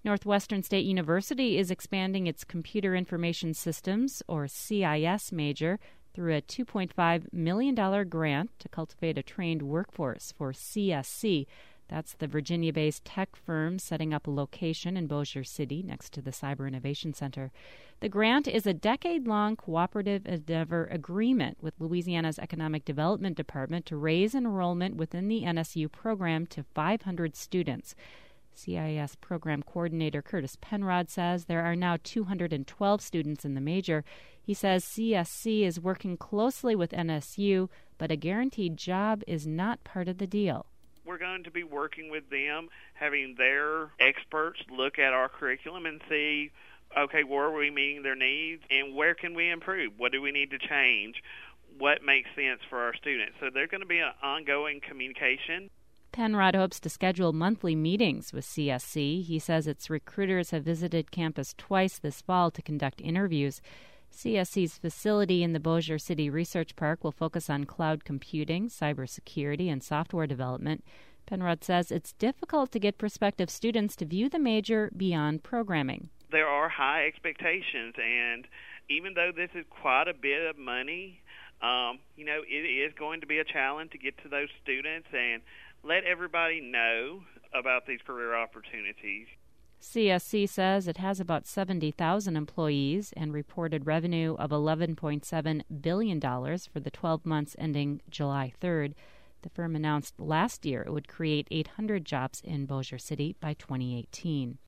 Northwestern State University is expanding its Computer Information Systems, or CIS, major through a $2.5 million grant to cultivate a trained workforce for CSC. That's the Virginia-based tech firm setting up a location in Bossier City next to the Cyber Innovation Center. The grant is a decade-long cooperative endeavor agreement with Louisiana's Economic Development Department to raise enrollment within the NSU program to 500 students. CIS program coordinator Curtis Penrod says there are now 212 students in the major. He says CSC is working closely with NSU, but a guaranteed job is not part of the deal. We're going to be working with them, having their experts look at our curriculum and see, okay, where are we meeting their needs and where can we improve? What do we need to change? What makes sense for our students? So there's going to be an ongoing communication. Penrod hopes to schedule monthly meetings with CSC. He says its recruiters have visited campus twice this fall to conduct interviews. CSC's facility in the Bossier City Research Park will focus on cloud computing, cybersecurity, and software development. Penrod says it's difficult to get prospective students to view the major beyond programming. There are high expectations, and even though this is quite a bit of money, it is going to be a challenge to get to those students and let everybody know about these career opportunities. CSC says it has about 70,000 employees and reported revenue of $11.7 billion for the 12 months ending July 3rd. The firm announced last year it would create 800 jobs in Bossier City by 2018.